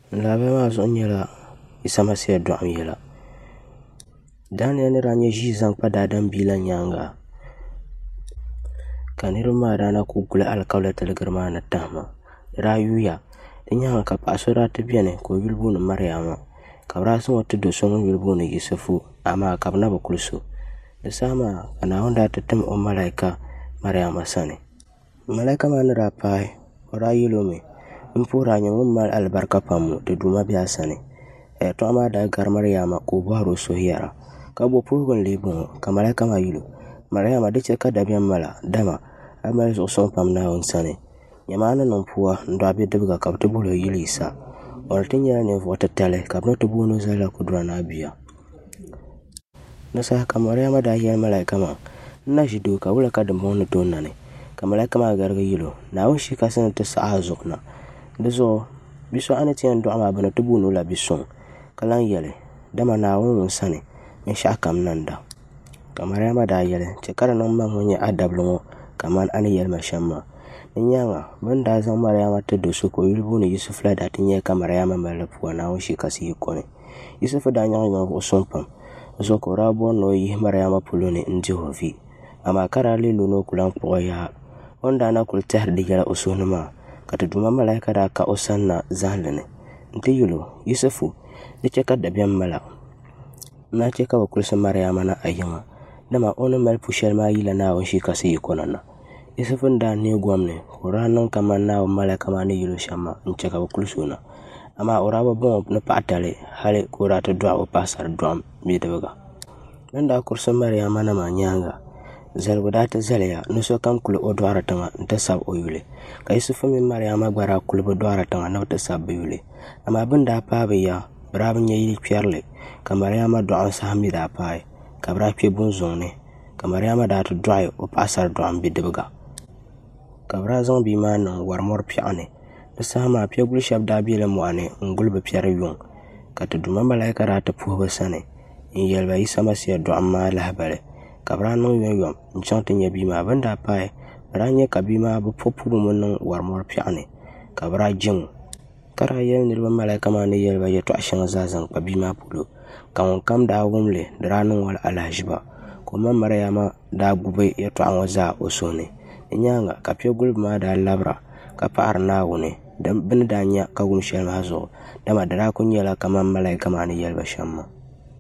Labe maa zuɣu nyɛla Isa Masiya dɔɣum yɛla. Daniel ni daa nyɛ ʒii zaŋ kpa daadam bia la nyaanga ka niriba maa daa na ku guli alikaula tiligiri maa ni tahima. Di daa yuuya. Di nyaanga ka paɣa so daa ti biɛni ka o yuli booni Mariama ka bɛ daa zaŋ o ti do so ŋun yuli booni Yusufu amaa ka bɛ na bi kuli so. Di saha maa ka Naawuni daa ti tim o malaika Mariama sani. Malaika maa ni daa paai o daa yɛli o mi n puhi daa nyɛ ŋun mali alibarika pam ti Duuma bihi a sani. Yɛltɔɣa maa daa gari Mariama ka o bɔhiri o suhu yɛra ka bo puhigu n-lee bɔŋɔ ka malaika maa yuli o. Mariama di chɛ ka dabiɛm mala dama a mali zuɣusuŋ pam Naawuni sani. Nyɛmaa ni niŋ pua n-dɔɣi bidibiga ka bɛ ti boli o yili Isa. O ni ti nyɛla ninvuɣ' titali ka bɛ na ti booni o zalila Kudurah ni Abiya. Di saha ka Mariama daa yɛli malaika maa n na ʒi doo ka wula ka dimbɔŋ ni tooi nani ka malaika maa garigi yɛli o Naawuni shii kasi ni ti saɣi a zuɣu na. Di zuɣu bi' so a ni ti yɛn dɔɣi maa bɛ na ti booni o la bi'suŋ ka lan yɛli dama Naawuni ŋun sani binshɛɣu kam nanda. Ka Mariama daa yɛli chɛ ka di niŋ ma ŋun nyɛ a dabili ŋɔ kamani a ni yɛli ma shɛm maa. Di nyaanga bɛ ni daa zaŋ Mariama ti do so ka o yuli booni Yusufu la daa ti nyɛ ka Mariama mali li pua Naawuni shii kasi yi kɔni. Yusufu daa nyaŋi ninvuɣ' suŋ pam di zuɣu ka o daa bɔri ni o yihi Mariama polo ni n-dihi o vi amaa ka daa leei lo ni o ku lan kpuɣi yaa o ni daa na kuli tɛhiri di yɛla o suhu ni maa ka ti Duuma malaika daa ka o sani na zahindi ni n-ti yɛli o Yusufu di chɛ ka dabiɛm mala n naan chɛ ka bɛ kulisi Mariama ni a yiŋa dama o ni mali pu shɛli maa yila Naawuni shii kasi yi kɔna na. Yusufu n-daa neei gɔm ni ka o daa niŋ kamani Naawuni malaika maa ni yɛli o shɛm maa n-chɛ ka bɛ kulisi o na amaa o daa bi bɔŋɔ ni paɣa tali hali ka o daa ti dɔɣi o paɣasari dɔɣum bidibiga. Bɛ ni daa kurisi Mariama na maa nyaanga zaligu daa ti zaliya ni sokam kuli o dɔɣiri tiŋa n-ti sabi o yuli ka Yusufu mini Mariama gba daa kuli bi dɔɣiri tiŋa ni bɛ ti sabi bɛ yuli amaa bɛ ni daa paai bɛ ya bɛ daa bi nya yili kpɛrili ka Mariama dɔɣim saha mi daa paai ka bɛ daa kpe bunzuŋ ni ka Mariama daa ti dɔɣi o paɣasari dɔɣim bidibiga ka bɛ daa zaŋ bia maa niŋ warimɔri piɛɣu ni. Di saha maa piɛguli shɛba daa bela mɔɣuni n-guli bɛ piɛri yuŋ ka ti Duuma malaika daa ti puhi bɛ sani n-yɛli ba Isa Masiya dɔɣim maa lahibali ka bɛ daa niŋ yɔnyɔm n-chaŋ ti nya bia maa. Bɛ ni daa paai bɛ daa nya ka bia maa bɛ puhipuhi mi niŋ warimɔri piɛɣu ni ka bɛ daa jiŋo ka daa yɛli niriba malaika maa ni yɛli ba yɛltɔɣa shɛŋa zaa zaŋ kpa bia maa polo ka ŋun kam daa wumli di daa niŋ o li alahaʒiba ka o ma Mariama daa gubi yɛltɔɣa ŋɔ zaa o suhu ni. Di nyaanga ka piɛguliba maa daa labira ka paɣiri Naawuni bɛ ni daa nya ka wum shɛli maa zuɣu dama di daa kuli nyɛla kamani malaika maa ni yɛli ba shɛm maa.